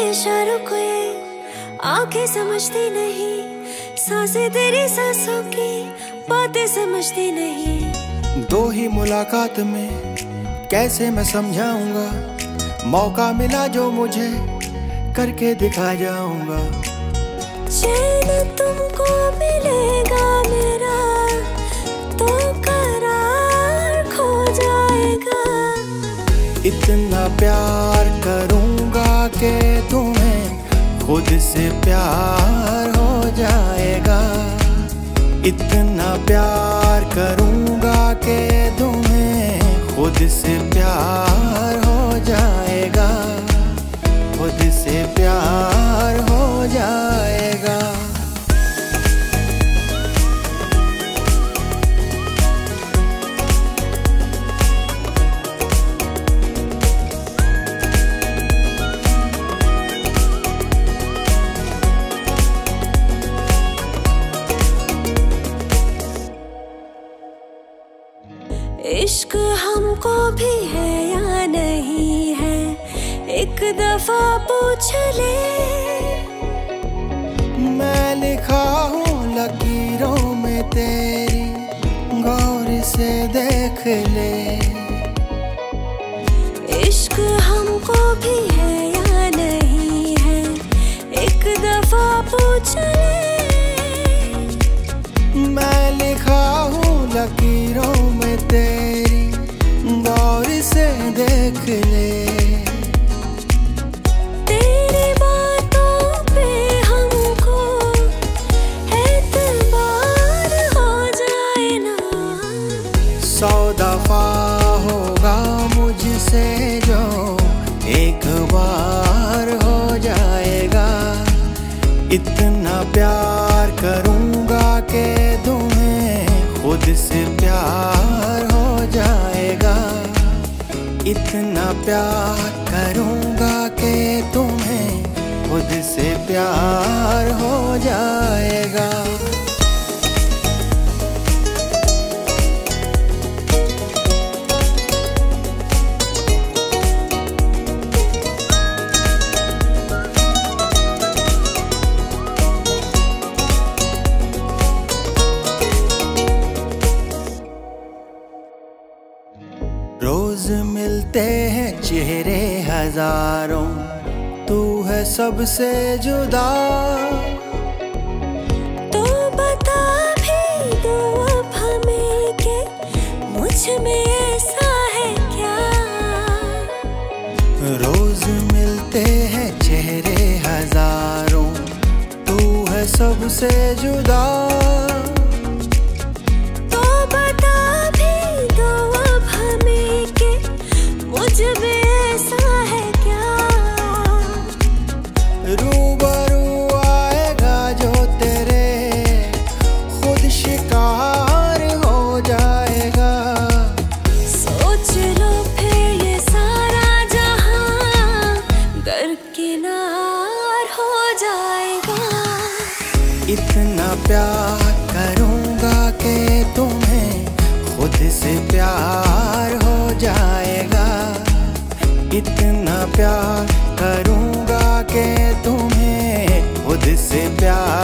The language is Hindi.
इशारों को ये आंखें समझती नहीं, सांसें तेरी सांसों की बातें समझती नहीं। दो ही मुलाकात में कैसे मैं समझाऊंगा, मौका मिला जो मुझे करके दिखा जाऊंगा। चैन तुमको मिलेगा मेरा तो करार खो जाएगा। इतना प्यार करूंगा कि तुम्हें खुद से प्यार हो जाएगा। इतना प्यार करूंगा कि तुम्हें खुद से प्यार हो जाएगा। खुद से प्यार हो जाएगा। इश्क हमको भी है या नहीं है, एक दफा पूछ ले। मैं लिखा हूँ लकीरों में तेरी, गौर से देख ले। इश्क हमको भी है या नहीं है, एक दफा पूछ ले। मैं लिखा हूँ लकीरों में तेरी, गौर से देख ले। तेरी बातों पे हमको एतबार हो जाए ना। 100 दफा होगा मुझसे जो एक बार हो जाएगा। इतना प्यार करूंगा कि तुम्हें खुद से प्यार हो जाएगा। इतना प्यार करूंगा कि तुम्हें खुद से प्यार हो जाएगा। रोज मिलते हैं चेहरे हजारों, तू है सबसे जुदा। तो बता भी दो अब हमें कि मुझ में ऐसा है क्या। रोज मिलते हैं चेहरे हजारों, तू है सबसे जुदा। तो बता भी दो अब हमें कि मुझ में ऐसा है क्या। रूबरू आएगा जो तेरे खुद शिकार हो जाएगा। सोच लो फिर ये सारा जहां दरकिनार हो जाएगा। इतना प्यार करूंगा कि तुम्हें खुद से प्यार हो जाएगा। इतना प्यार करूंगा कि तुम्हें खुद से प्यार